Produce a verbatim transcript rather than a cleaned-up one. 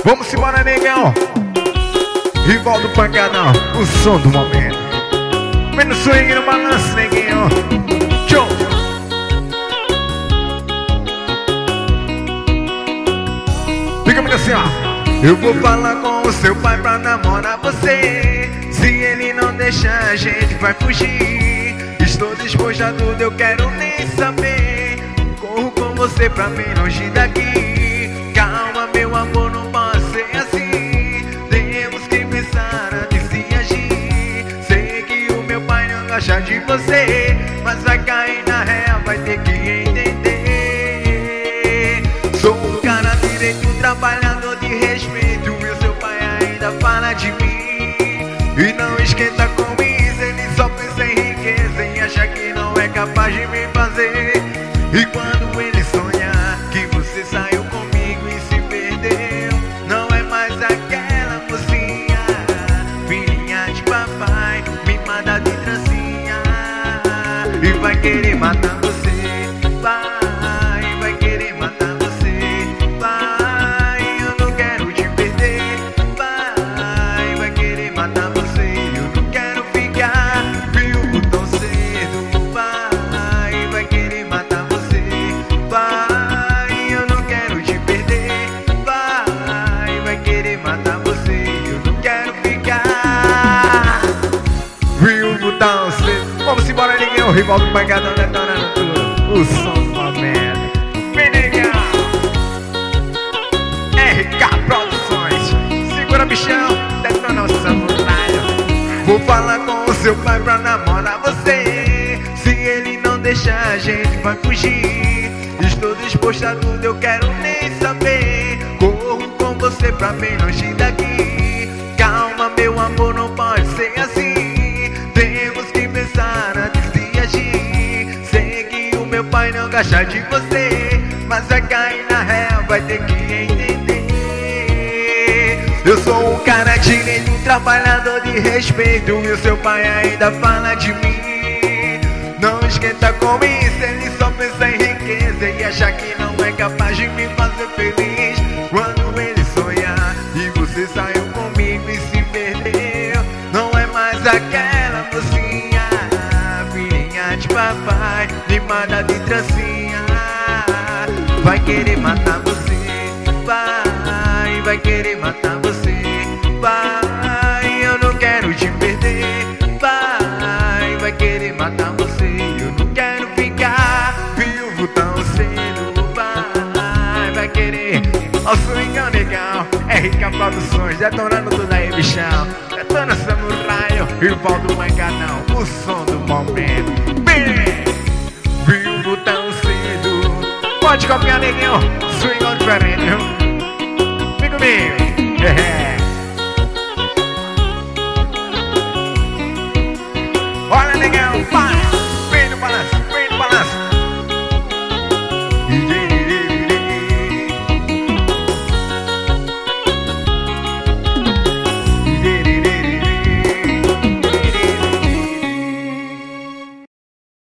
Vamos embora, negão. Rival do pancadão, o som do momento. Vem no swing, no balanço, neguinho. Tchau. Fica muito assim, ó. Eu vou falar com o seu pai pra namorar você. Se ele não deixar, a gente vai fugir. Estou disposto a tudo, eu quero nem saber. Corro com você pra bem longe daqui. Calma, meu amor, não pode ser assim. Temos que pensar antes de agir. Sei que o meu pai não gosta de você, mas vai cair na real, vai ter que entender. Sou um cara direito, trabalhador de respeito, e o seu pai ainda fala de mim. E não esquenta com isso, ele só pensa em riqueza e acha que não é capaz de me fazer. E quando ele sonhar que você saiu comigo e se perdeu, não é mais aquela mocinha, filhinha de papai, mimada de trancinha. E vai querer matar você, vai, vai querer matar você, vai, eu não quero te perder, vai, vai querer matar você, eu não quero ficar viúvo tão cedo, vai, vai querer matar você, vai, eu não quero te perder, vai, vai querer matar você, eu não quero ficar viúvo tão cedo. Vamos embora, ninguém, o rival do pancadão detonando tudo, o som do momento. Vem, negão. R K Produções, segura bichão, detona o samurai. Vou falar com o seu pai pra namorar você. Se ele não deixar, a gente vai fugir. Estou disposto a tudo, eu quero nem saber. Corro com você pra bem longe daqui. Calma, meu amor, não pode ser assim. Temos que pensar antes de agir. Sei que o meu pai não gosta de você, mas vai cair na real, vai ter que entender. Eu sou um cara direito, um trabalhador de respeito, e o seu pai ainda fala de mim. Não esquenta com isso, ele só pensa em riqueza e acha que não é capaz de me fazer feliz. Quando ele sonhar e você saiu comigo e se perdeu, não é mais aquela mocinha, filhinha de papai, mimada de trancinha. Vai querer matar você, vai, vai querer matar você, vai, eu não quero te perder, vai, vai querer matar você, eu não quero ficar viúvo tão cedo, vai, vai querer. Ó, swingão legal, R K Produções, detonando tudo aí, bichão. Detona samurai, rival do pancadão, o som do momento. Bem, viúvo tão cedo. Pode copiar, neguinho, swingão diferente, viu? Vem comigo, é. Olha, negão,